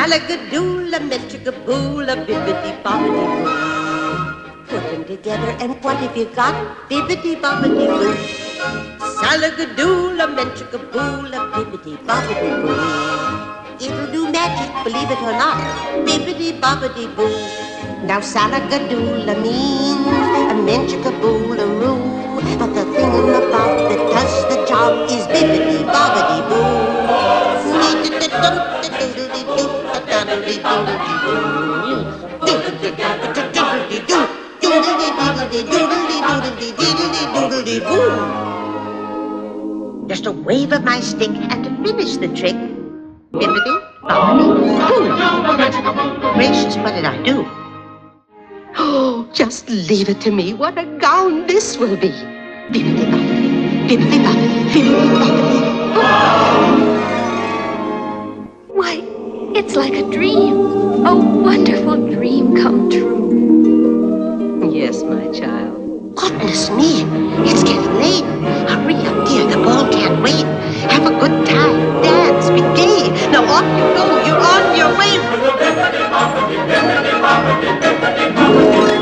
Salagadoola, menchikaboola, bibbidi bobbidi boo. Put them together and what have you got? Bibbidi bobbidi boo. Salagadoola, menchikaboola, bibbidi bobbidi boo. It'll do magic, believe it or not. Bibbidi bobbidi boo. Now salagadoola means a menchikaboola-roo. But the thing in the bob that does the job is bibbidi bobbidi boo. Just a wave of my stick and to finish the trick. Bibbidi bobbidi boo. Gracious, what did I do? Oh, just leave it to me. What a gown this will be. Bibbidi bobbidi, bibbidi bobbidi, bibbidi bobbidi. Why, it's like a dream. A wonderful dream come true. Yes, my child. Goodness me, it's getting late. Hurry up, dear. The ball can't wait. Have a good time. Dance. Be gay. Now off you go. You're on your way.